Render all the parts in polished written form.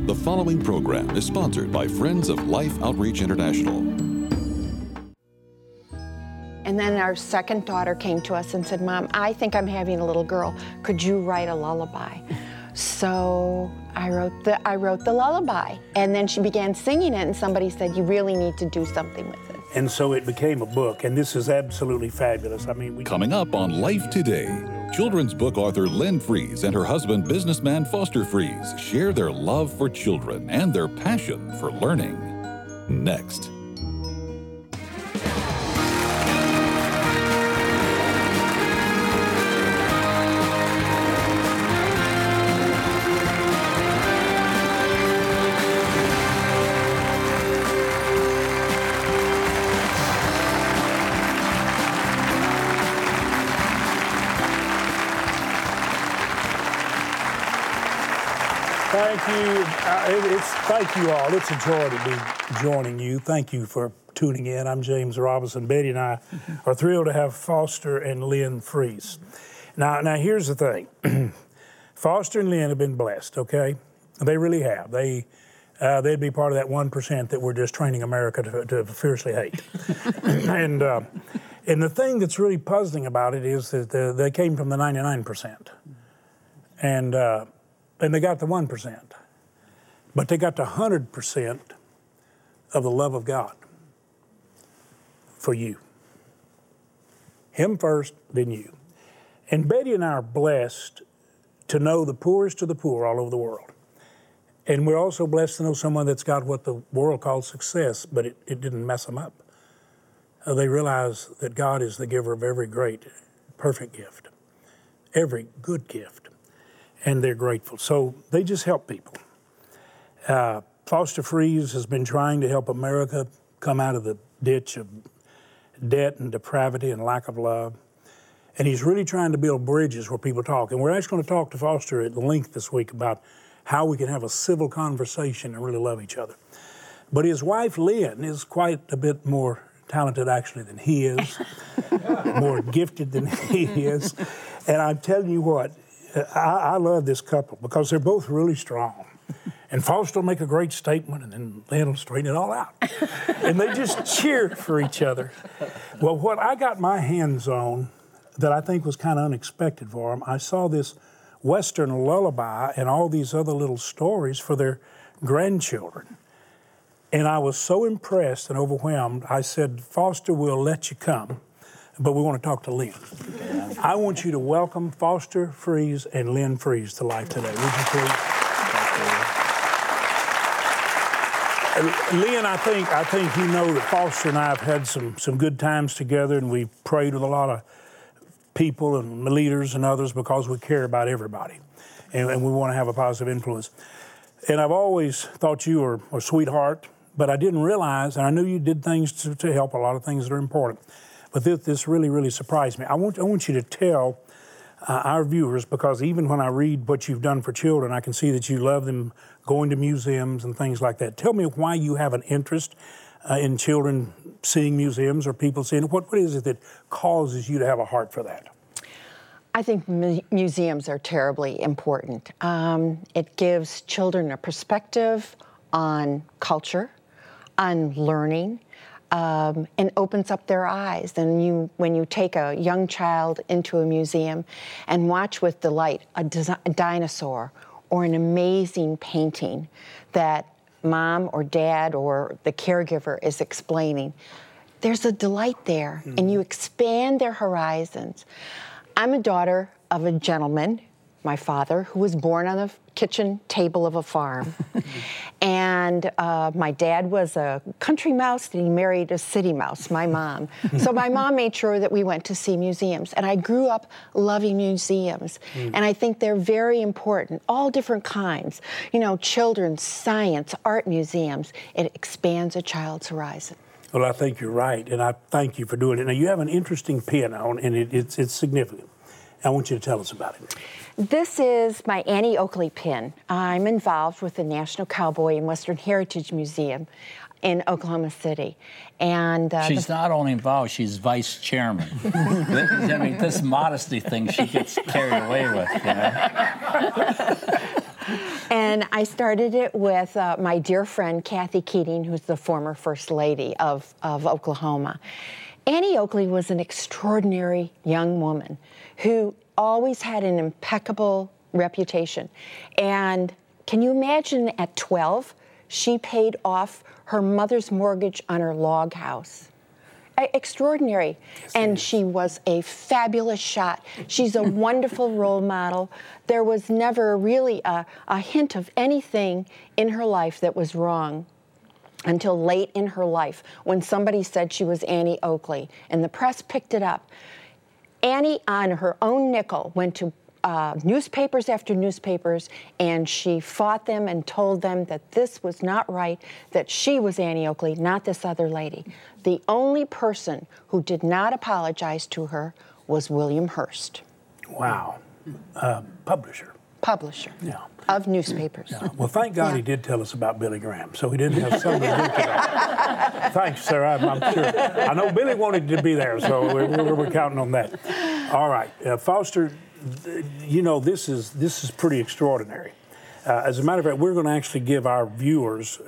The following program is sponsored by Friends of Life Outreach International. And then our second daughter came to us and said, "Mom, I think I'm having a little girl. Could you write a lullaby?" So I wrote the lullaby. And then she began singing it, and somebody said, "You really need to do something with it." And so it became a book, and this is absolutely fabulous. Coming up on Life Today, children's book author Lynn Fries and her husband, businessman Foster Fries, share their love for children and their passion for learning. Next. Thank you. Thank you all. It's a joy to be joining you. Thank you for tuning in. I'm James Robinson. Betty and I are thrilled to have Foster and Lynn Fries. Now here's the thing. Foster and Lynn have been blessed, okay? They really have. They'd be part of that 1% that we're just training America to fiercely hate. And the thing that's really puzzling about it is that they came from the 99%. And they got the 1%, but they got the 100% of the love of God for you. Him first, then you. And Betty and I are blessed to know the poorest of the poor all over the world. And we're also blessed to know someone that's got what the world calls success, but it didn't mess them up. They realize that God is the giver of every great, perfect gift, every good gift. And they're grateful. So they just help people. Foster Fries has been trying to help America come out of the ditch of debt and depravity and lack of love. And he's really trying to build bridges where people talk. And we're actually going to talk to Foster at length this week about how we can have a civil conversation and really love each other. But his wife, Lynn, is quite a bit more talented actually than he is, more gifted than he is. And I'm telling you what, I love this couple because they're both really strong. And Foster will make a great statement, and then Lynn will straighten it all out. And they just cheer for each other. Well, what I got my hands on that I think was kind of unexpected for them, I saw this Western lullaby and all these other little stories for their grandchildren. And I was so impressed and overwhelmed, I said, "Foster, we'll let you come, but we want to talk to Lynn." I want you to welcome Foster Fries and Lynn Fries to Life Today. Would you please? Lynn, I think you know that Foster and I have had some good times together, and we've prayed with a lot of people and leaders and others because we care about everybody, and we want to have a positive influence. And I've always thought you were a sweetheart, but I didn't realize, and I knew you did things to help a lot of things that are important. But this really, really surprised me. I want you to tell our viewers, because even when I read what you've done for children, I can see that you love them going to museums and things like that. Tell me why you have an interest in children seeing museums or people seeing it. What is it that causes you to have a heart for that? I think museums are terribly important. It gives children a perspective on culture, on learning, and opens up their eyes. And when you take a young child into a museum and watch with delight a dinosaur or an amazing painting that mom or dad or the caregiver is explaining, there's a delight there, and you expand their horizons. I'm a daughter of a gentleman, my father, who was born on the kitchen table of a farm. And my dad was a country mouse, and he married a city mouse, my mom. So my mom made sure that we went to see museums. And I grew up loving museums. And I think they're very important, all different kinds. You know, children's, science, art museums. It expands a child's horizon. Well, I think you're right, and I thank you for doing it. Now, you have an interesting pin on, and it's significant. I want you to tell us about it. This is my Annie Oakley pin. I'm involved with the National Cowboy and Western Heritage Museum in Oklahoma City. And she's not only involved, she's vice chairman. I mean, this modesty thing she gets carried away with, you know? And I started it with my dear friend, Kathy Keating, who's the former First Lady of Oklahoma. Annie Oakley was an extraordinary young woman who always had an impeccable reputation. And can you imagine at 12, she paid off her mother's mortgage on her log house? Extraordinary. And she was a fabulous shot. She's a wonderful role model. There was never really a hint of anything in her life that was wrong until late in her life when somebody said she was Annie Oakley, and the press picked it up. Annie, on her own nickel, went to newspapers after newspapers, and she fought them and told them that this was not right, that she was Annie Oakley, not this other lady. The only person who did not apologize to her was William Hearst. Wow. Publisher. Publisher of newspapers. Yeah. Well, thank God he did tell us about Billy Graham, so he didn't have something to do today. Thanks, sir. I'm sure. I know Billy wanted to be there, so we're counting on that. All right. Foster, you know, this is pretty extraordinary. As a matter of fact, we're going to actually give our viewers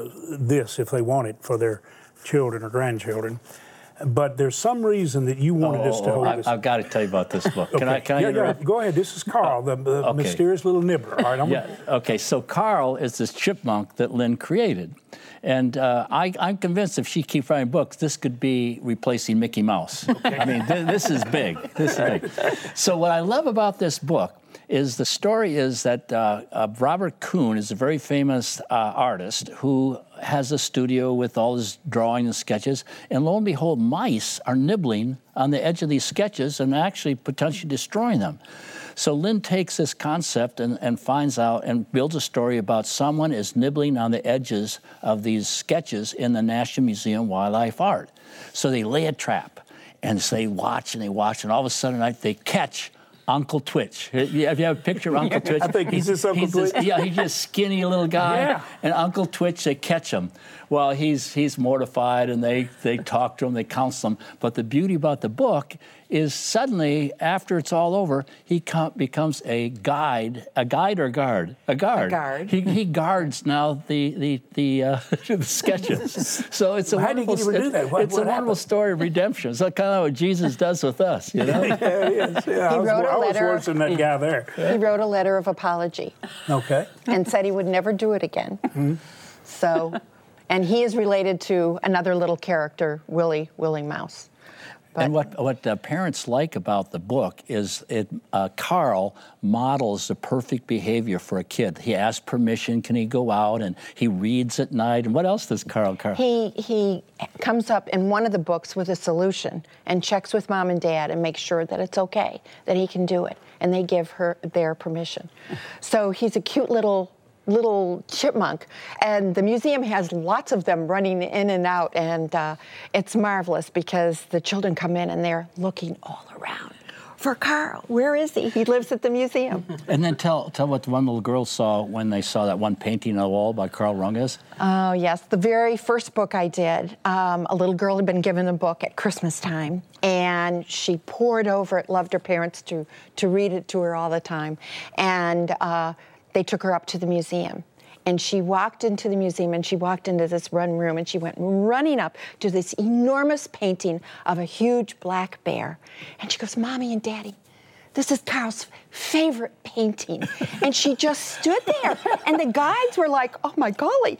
this if they want it for their children or grandchildren. But there's some reason that you wanted us to hold this. I've got to tell you about this book. Okay. Can I interrupt? Go ahead. This is Carl, the okay. mysterious little nibbler. All right, Okay, so Carl is this chipmunk that Lynn created. And I'm convinced if she keeps writing books, this could be replacing Mickey Mouse. Okay. I mean, this is big. This is big. So what I love about this book is the story is that Robert Kuhn is a very famous artist who has a studio with all his drawing and sketches, and lo and behold, mice are nibbling on the edge of these sketches and actually potentially destroying them. So Lynn takes this concept and finds out and builds a story about someone is nibbling on the edges of these sketches in the National Museum of Wildlife Art. So they lay a trap, and so they watch, and all of a sudden they catch Uncle Twitch. Have you have a picture of Uncle Twitch? I think he's just Uncle Twitch. He's just skinny little guy. Yeah. And Uncle Twitch, they catch him. Well, he's mortified, and they talk to him, they counsel him. But the beauty about the book is suddenly, after it's all over, he becomes a guard. A guard. He guards now the sketches. So it's a wonderful. How did he do that? It's a wonderful story of redemption. It's kind of what Jesus does with us, you know. Yeah, it is. Yeah, I was worse than that guy there. He wrote a letter of apology. Okay. And said he would never do it again. Mm-hmm. So, and he is related to another little character, Willie Mouse. But and what parents like about the book is Carl models the perfect behavior for a kid. He asks permission, can he go out, and he reads at night. And what else does Carl? He comes up in one of the books with a solution and checks with mom and dad and makes sure that it's okay, that he can do it. And they give her their permission. So he's a cute little chipmunk, and the museum has lots of them running in and out, and it's marvelous because the children come in and they're looking all around for Carl. Where is he? He lives at the museum. And then tell what one little girl saw when they saw that one painting on the wall by Carl Runges. Oh, yes. The very first book I did, a little girl had been given a book at Christmas time, and she pored over it, loved her parents to read it to her all the time. And they took her up to the museum, and she walked into the museum, and she walked into this run room, and she went running up to this enormous painting of a huge black bear. And she goes, "Mommy and Daddy, this is Carl's favorite painting." And she just stood there, and the guides were like, "Oh my golly."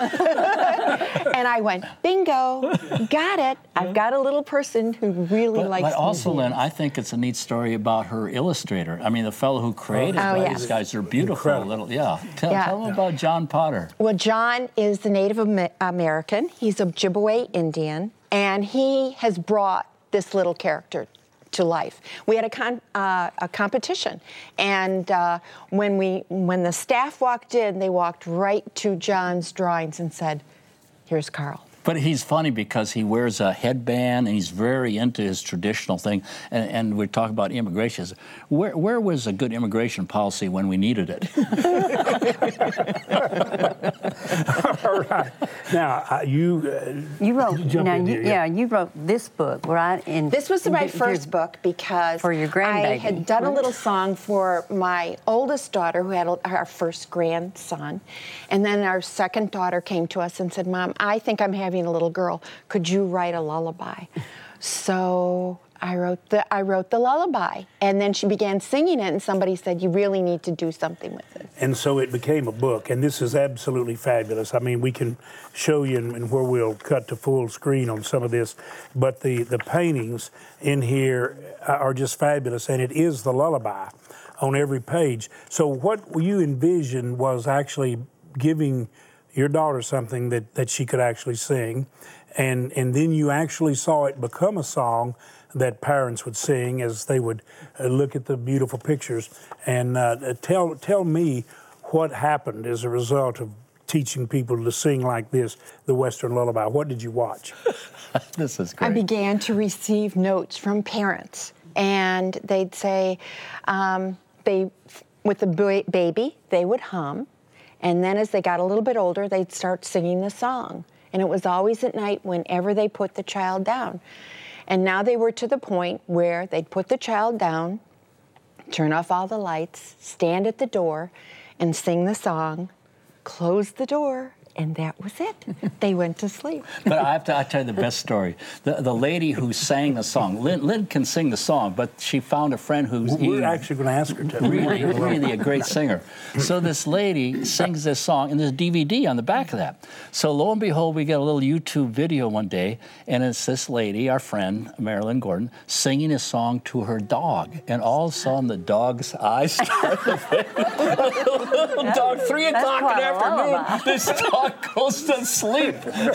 And I went, "Bingo, got it. I've got a little person who really likes But also, museums." Lynn, I think it's a neat story about her illustrator. I mean, the fellow who created these guys are beautiful. Incredible. Tell them about John Potter. Well, John is the Native American. He's a Ojibwe Indian, and he has brought this little character to life. We had a competition, and when the staff walked in, they walked right to John's drawings and said, "Here's Carl." But he's funny because he wears a headband, and he's very into his traditional thing. And we talk about immigration. Where was a good immigration policy when we needed it? All right. Now, you wrote. jump in here, you wrote this book, right? This was my first book because for your grandbaby. I had done a little song for my oldest daughter, who had our first grandson, and then our second daughter came to us and said, "Mom, I think I'm having a little girl. Could you write a lullaby?" So I wrote the lullaby, and then she began singing it, and somebody said, "You really need to do something with this." And so it became a book, and this is absolutely fabulous. I mean, we can show you and where we'll cut to full screen on some of this, but the paintings in here are just fabulous, and it is the lullaby on every page. So what you envisioned was actually giving your daughter something that she could actually sing, and then you actually saw it become a song that parents would sing as they would look at the beautiful pictures. And tell me what happened as a result of teaching people to sing like this, the Western Lullaby. What did you watch? This is great. I began to receive notes from parents, and they'd say, with the baby, they would hum, and then as they got a little bit older, they'd start singing the song. And it was always at night whenever they put the child down. And now they were to the point where they'd put the child down, turn off all the lights, stand at the door, and sing the song, close the door, and that was it. They went to sleep. But I tell you the best story. The lady who sang the song, Lynn can sing the song, but she found a friend who's We're actually going to ask her to. really a great singer. So this lady sings this song, and there's a DVD on the back of that. So lo and behold, we get a little YouTube video one day, and it's this lady, our friend, Marilyn Gordon, singing a song to her dog. And all of a sudden, the dog's eyes started little dog, 3 o'clock in the afternoon, this dog goes to sleep.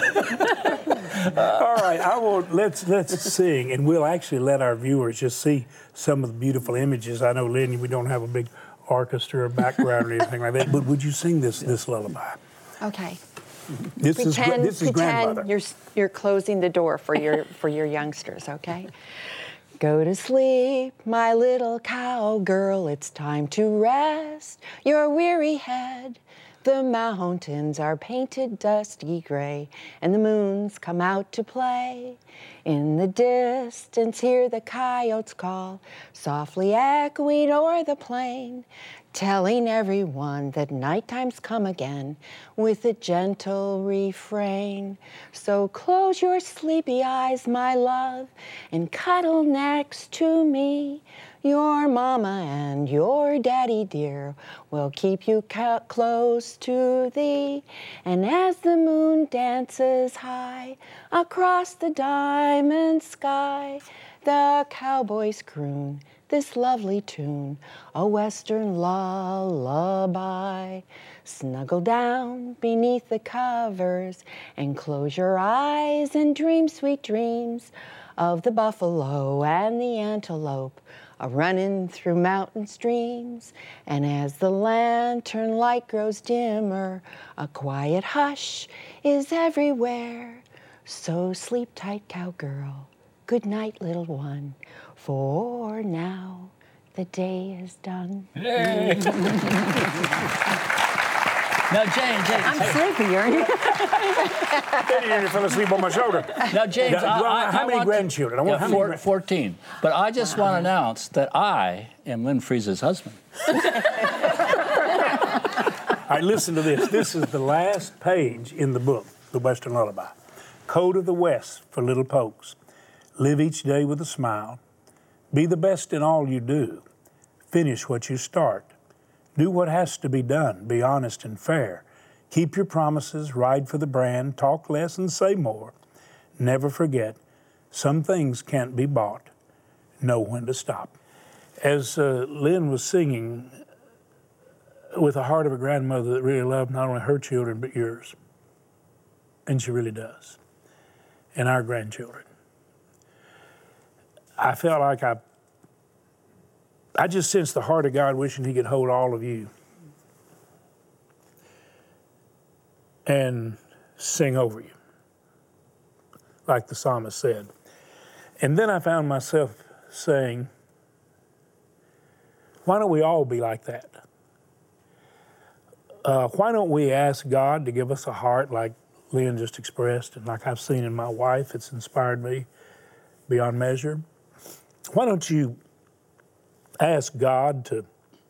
All right, let's sing, and we'll actually let our viewers just see some of the beautiful images. I know, Lynn, we don't have a big orchestra or background or anything like that, but would you sing this lullaby? Okay. This is grandmother. You're closing the door for your youngsters, okay? Go to sleep, my little cowgirl, it's time to rest your weary head. The mountains are painted dusty gray, and the moons come out to play. In the distance, hear the coyotes call, softly echoing o'er the plain, telling everyone that night time's come again with a gentle refrain. So close your sleepy eyes, my love, and cuddle next to me. Your mama and your daddy dear will keep you close to thee. And as the moon dances high across the diamond sky, the cowboys croon this lovely tune, a Western lullaby. Snuggle down beneath the covers and close your eyes and dream sweet dreams of the buffalo and the antelope a-running through mountain streams. And as the lantern light grows dimmer, a quiet hush is everywhere. So sleep tight, cowgirl. Good night, little one. For now, the day is done. Yay. Now, James. I'm sleepy, aren't you? You fell asleep on my shoulder. Now, James, how many grandchildren? 14. But I just want to announce that I am Lynn Friese's husband. All right, listen to this. This is the last page in the book, The Western Lullaby. Code of the West for little pokes. Live each day with a smile. Be the best in all you do. Finish what you start. Do what has to be done. Be honest and fair. Keep your promises. Ride for the brand. Talk less and say more. Never forget, some things can't be bought. Know when to stop. As Lynn was singing, with the heart of a grandmother that really loved not only her children but yours, and she really does, and our grandchildren, I felt like I just sensed the heart of God wishing He could hold all of you and sing over you, like the psalmist said. And then I found myself saying, why don't we all be like that? Why don't we ask God to give us a heart like Lynn just expressed, and like I've seen in my wife, it's inspired me beyond measure. Why don't you ask God to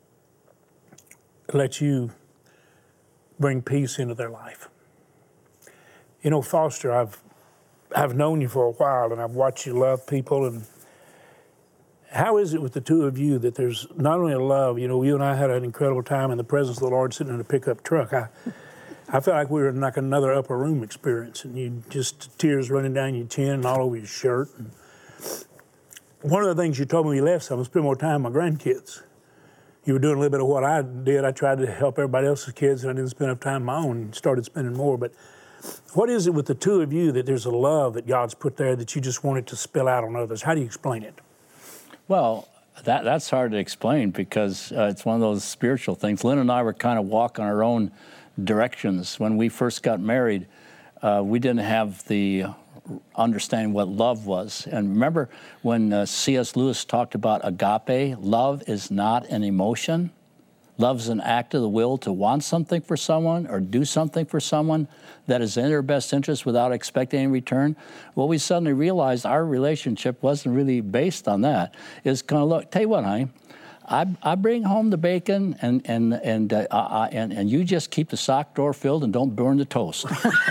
let you bring peace into their life? You know, Foster, I've known you for a while, and I've watched you love people. And how is it with the two of you that there's not only a love, you know, you and I had an incredible time in the presence of the Lord sitting in a pickup truck. I felt like we were in like another upper room experience, and you just tears running down your chin and all over your shirt. And one of the things you told me when you left, so I'm going to spend more time with my grandkids. You were doing a little bit of what I did. I tried to help everybody else's kids, and I didn't spend enough time on my own and started spending more. But what is it with the two of you that there's a love that God's put there that you just want it to spill out on others? How do you explain it? Well, that's hard to explain because it's one of those spiritual things. Lynn and I were kind of walking our own directions. When we first got married, we didn't have the understanding what love was. And remember when C.S. Lewis talked about agape, love is not an emotion. Love is an act of the will to want something for someone or do something for someone that is in their best interest without expecting any return. Well, we suddenly realized our relationship wasn't really based on that. It's kind of, look, tell you what, honey, I bring home the bacon and you just keep the sock drawer filled and don't burn the toast.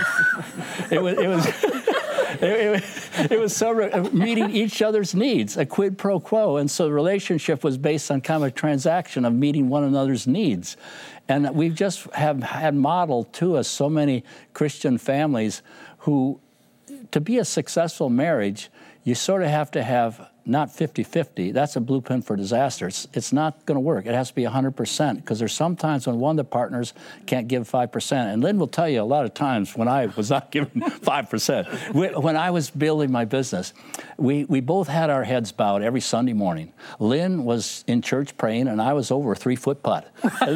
It was so meeting each other's needs, a quid pro quo. And so the relationship was based on kind of a transaction of meeting one another's needs. And we just have had modeled to us so many Christian families who, to be a successful marriage, you sort of have to have not 50-50. That's a blueprint for disaster. It's not going to work. It has to be 100% because there's some times when one of the partners can't give 5%. And Lynn will tell you a lot of times when I was not giving 5%. When I was building my business, we both had our heads bowed every Sunday morning. Lynn was in church praying, and I was over a 3-foot putt.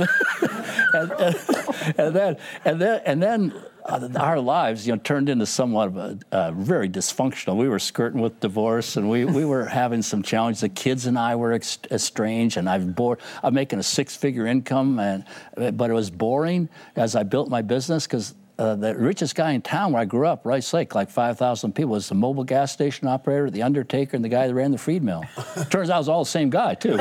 and then our lives, turned into somewhat of a very dysfunctional. We were skirting with divorce, and we were having some challenges. The kids and I were estranged, and I'm making a 6-figure income, but it was boring as I built my business because the richest guy in town where I grew up, Rice Lake, like 5,000 people, was the mobile gas station operator, the undertaker, and the guy that ran the feed mill. Turns out it was all the same guy, too.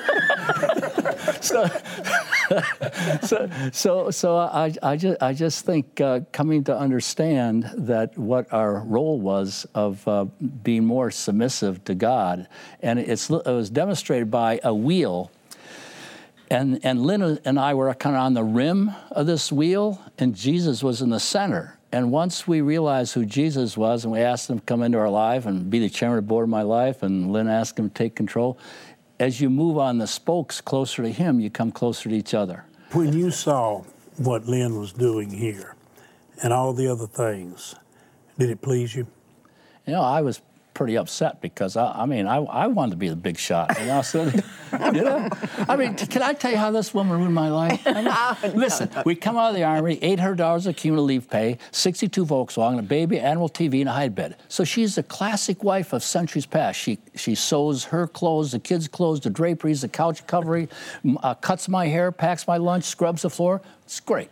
So I just think coming to understand that what our role was of being more submissive to God, and it was demonstrated by a wheel. And Lynn and I were kind of on the rim of this wheel, and Jesus was in the center. And once we realized who Jesus was, and we asked him to come into our life and be the chairman of the board of my life, and Lynn asked him to take control, as you move on the spokes closer to him, you come closer to each other. When you saw what Lynn was doing here and all the other things, did it please you? I was pretty upset because I wanted to be the big shot. So, can I tell you how this woman ruined my life? Listen, we come out of the Army, $800 of cumulative leave pay, 62 Volkswagen, a baby, animal TV, and a hide bed. So she's the classic wife of centuries past. She sews her clothes, the kids' clothes, the draperies, the couch covering, cuts my hair, packs my lunch, scrubs the floor. It's great.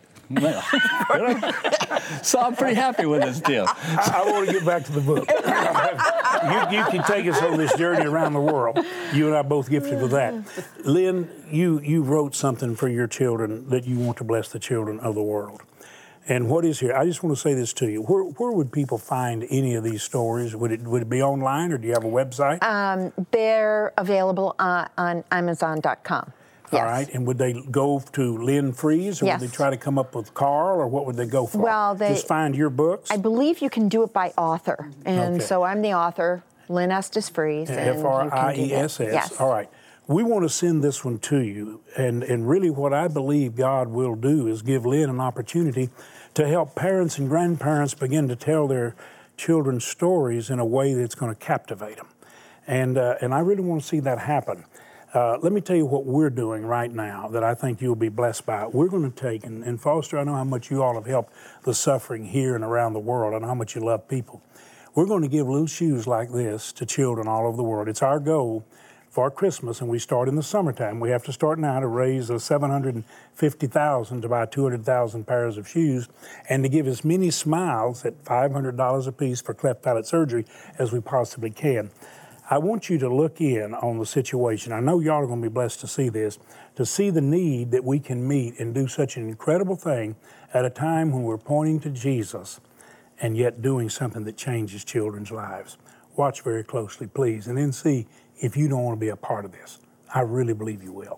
So I'm pretty happy with this deal. I want to get back to the book. You can take us on this journey around the world. You and I both gifted with that. Lynn, you wrote something for your children that you want to bless the children of the world. And what is here? I just want to say this to you. Where would people find any of these stories? Would it be online, or do you have a website? They're available on Amazon.com. Yes. All right, and would they go to Lynn Freeze, or yes. would they try to come up with Carl, or what would they go for? Well, just find your books? I believe you can do it by author, and so I'm the author, Lynn Estes Freeze. F-R-I-E-S-S. Yes. All right. We want to send this one to you, and really what I believe God will do is give Lynn an opportunity to help parents and grandparents begin to tell their children's stories in a way that's going to captivate them. And I really want to see that happen. Let me tell you what we're doing right now that I think you'll be blessed by. We're going to take, and Foster, I know how much you all have helped the suffering here and around the world. I know how much you love people. We're going to give little shoes like this to children all over the world. It's our goal for Christmas, and we start in the summertime. We have to start now to raise $750,000 to buy 200,000 pairs of shoes and to give as many smiles at $500 a piece for cleft palate surgery as we possibly can. I want you to look in on the situation. I know y'all are going to be blessed to see this, to see the need that we can meet and do such an incredible thing at a time when we're pointing to Jesus and yet doing something that changes children's lives. Watch very closely, please, and then see if you don't want to be a part of this. I really believe you will.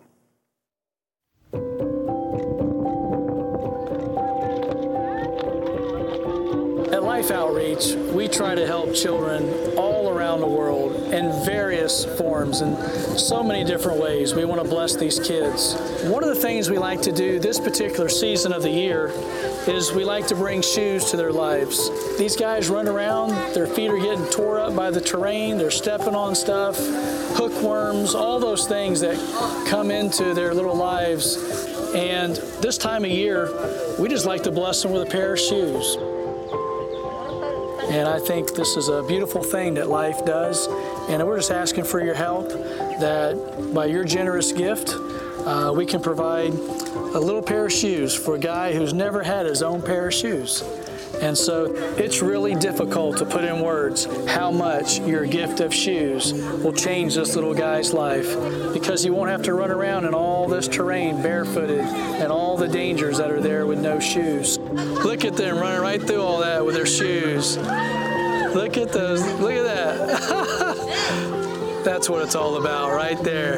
At Life Outreach, we try to help children all around the world in various forms and so many different ways. We want to bless these kids. One of the things we like to do this particular season of the year is we like to bring shoes to their lives. These guys run around, their feet are getting tore up by the terrain, they're stepping on stuff, hookworms, all those things that come into their little lives. And this time of year, we just like to bless them with a pair of shoes. And I think this is a beautiful thing that Life does. And we're just asking for your help, that by your generous gift, we can provide a little pair of shoes for a guy who's never had his own pair of shoes. And so it's really difficult to put in words how much your gift of shoes will change this little guy's life, because he won't have to run around in all this terrain barefooted and all the dangers that are there with no shoes. Look at them running right through all that with their shoes. Look at those, look at that. That's what it's all about right there.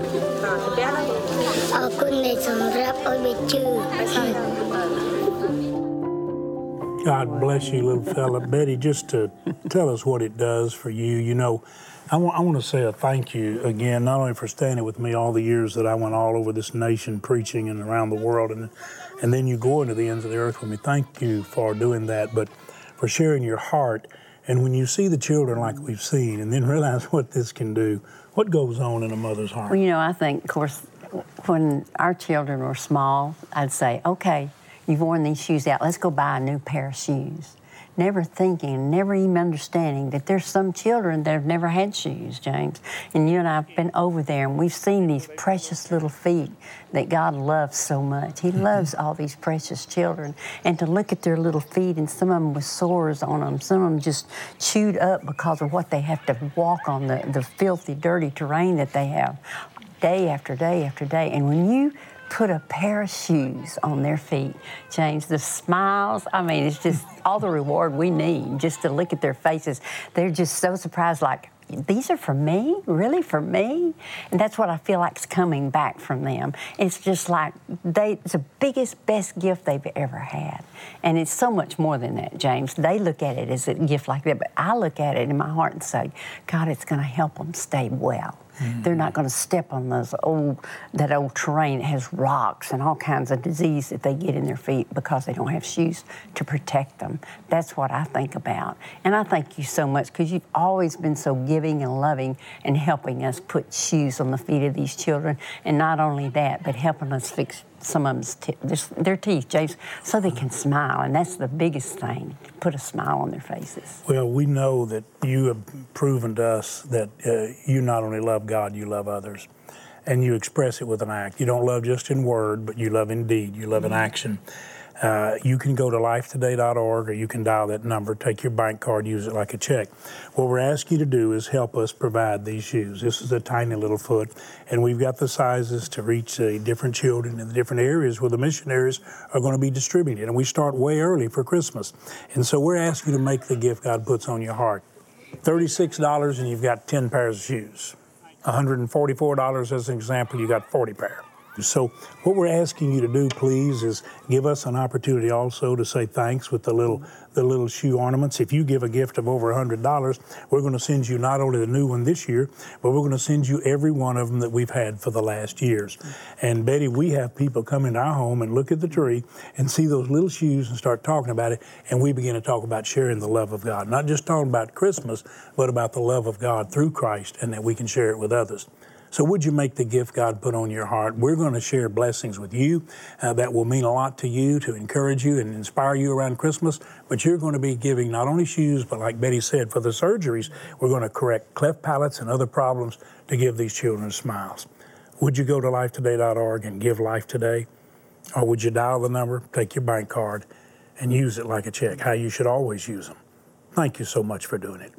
God bless you, little fella. Betty, just to tell us what it does for you. You know, I want to say a thank you again, not only for standing with me all the years that I went all over this nation preaching and around the world, and then you go into the ends of the earth with me. Thank you for doing that, but for sharing your heart. And when you see the children like we've seen and then realize what this can do, what goes on in a mother's heart? Well, you know, I think, of course, when our children were small, I'd say, okay, you've worn these shoes out, let's go buy a new pair of shoes. Never thinking, never even understanding that there's some children that have never had shoes, James. And you and I have been over there, and we've seen these precious little feet that God loves so much. He loves all these precious children. And to look at their little feet, and some of them with sores on them, some of them just chewed up because of what they have to walk on, the filthy, dirty terrain that they have day after day after day. And when you put a pair of shoes on their feet, James, the smiles, I mean, it's just all the reward we need just to look at their faces. They're just so surprised, like, these are for me? Really, for me? And that's what I feel like is coming back from them. It's just like it's the biggest, best gift they've ever had. And it's so much more than that, James. They look at it as a gift like that, but I look at it in my heart and say, God, it's going to help them stay well. Mm-hmm. They're not going to step on that old terrain that has rocks and all kinds of disease that they get in their feet because they don't have shoes to protect them. That's what I think about. And I thank you so much, because you've always been so giving and loving and helping us put shoes on the feet of these children. And not only that, but helping us fix some of them's their teeth, James, so they can smile. And that's the biggest thing, put a smile on their faces. Well, we know that you have proven to us that you not only love God, you love others. And you express it with an act. You don't love just in word, but you love in deed. You love in action. You can go to lifetoday.org, or you can dial that number, take your bank card, use it like a check. What we're asking you to do is help us provide these shoes. This is a tiny little foot, and we've got the sizes to reach different children in the different areas where the missionaries are going to be distributed. And we start way early for Christmas. And so we're asking you to make the gift God puts on your heart. $36 and you've got 10 pairs of shoes. $144 as an example, you got 40 pairs. So what we're asking you to do, please, is give us an opportunity also to say thanks with the little shoe ornaments. If you give a gift of over $100, we're going to send you not only the new one this year, but we're going to send you every one of them that we've had for the last years. And Betty, we have people come into our home and look at the tree and see those little shoes and start talking about it, and we begin to talk about sharing the love of God. Not just talking about Christmas, but about the love of God through Christ, and that we can share it with others. So would you make the gift God put on your heart? We're going to share blessings with you that will mean a lot to you, to encourage you and inspire you around Christmas. But you're going to be giving not only shoes, but like Betty said, for the surgeries, we're going to correct cleft palates and other problems to give these children smiles. Would you go to lifetoday.org and give Life Today? Or would you dial the number, take your bank card, and use it like a check, how you should always use them? Thank you so much for doing it.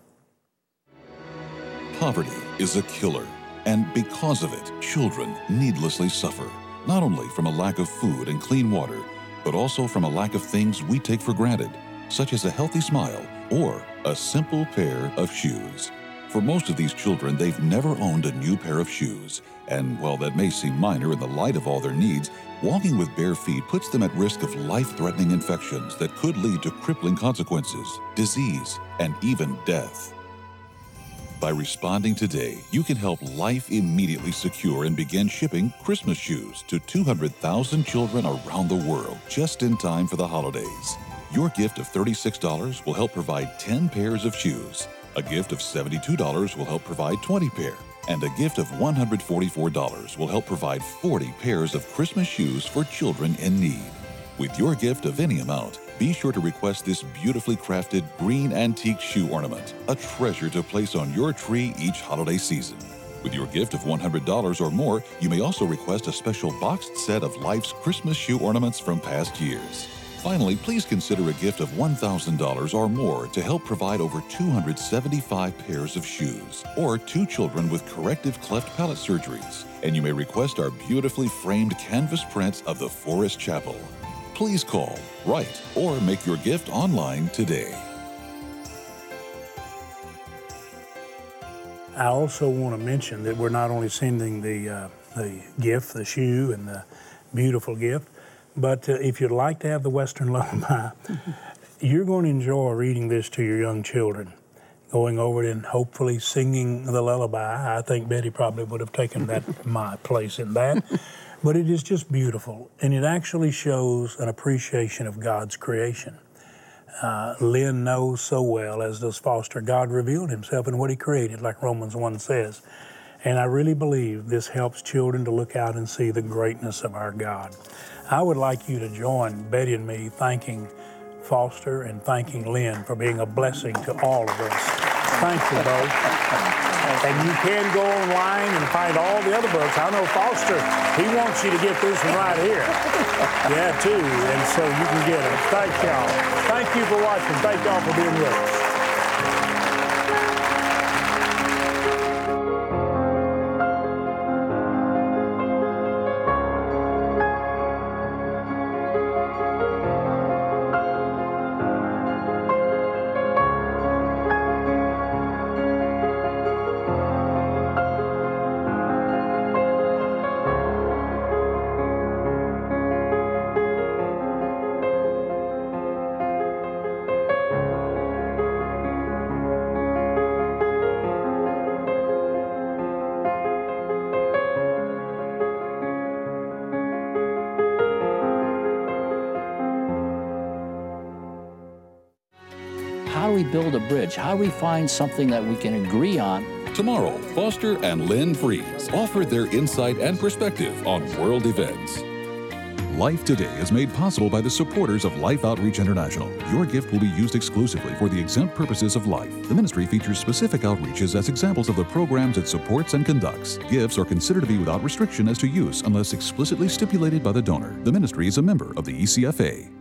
Poverty is a killer, and because of it, children needlessly suffer, not only from a lack of food and clean water, but also from a lack of things we take for granted, such as a healthy smile or a simple pair of shoes. For most of these children, they've never owned a new pair of shoes, and while that may seem minor in the light of all their needs, walking with bare feet puts them at risk of life-threatening infections that could lead to crippling consequences, disease, and even death. By responding today, you can help Life immediately secure and begin shipping Christmas shoes to 200,000 children around the world just in time for the holidays. Your gift of $36 will help provide 10 pairs of shoes. A gift of $72 will help provide 20 pair. And a gift of $144 will help provide 40 pairs of Christmas shoes for children in need. With your gift of any amount, be sure to request this beautifully crafted green antique shoe ornament, a treasure to place on your tree each holiday season. With your gift of $100 or more, you may also request a special boxed set of Life's Christmas shoe ornaments from past years. Finally, please consider a gift of $1,000 or more to help provide over 275 pairs of shoes, or 2 children with corrective cleft palate surgeries. And you may request our beautifully framed canvas prints of the Forest Chapel. Please call, write, or make your gift online today. I also want to mention that we're not only sending the gift, the shoe, and the beautiful gift, but if you'd like to have the Western Lullaby, you're going to enjoy reading this to your young children, going over it and hopefully singing the lullaby. I think Betty probably would have taken my place in that. But it is just beautiful, and it actually shows an appreciation of God's creation. Lynn knows so well, as does Foster, God revealed himself in what he created, like Romans 1 says. And I really believe this helps children to look out and see the greatness of our God. I would like you to join Betty and me thanking Foster and thanking Lynn for being a blessing to all of us. Thank you both. And you can go online and find all the other books. I know Foster, he wants you to get this one right here. Yeah, too. And so you can get it. Thank y'all. Thank you for watching. Thank y'all for being with us. How do we build a bridge? How do we find something that we can agree on? Tomorrow, Foster and Lynn Fries offer their insight and perspective on world events. Life Today is made possible by the supporters of Life Outreach International. Your gift will be used exclusively for the exempt purposes of life. The ministry features specific outreaches as examples of the programs it supports and conducts. Gifts are considered to be without restriction as to use unless explicitly stipulated by the donor. The ministry is a member of the ECFA.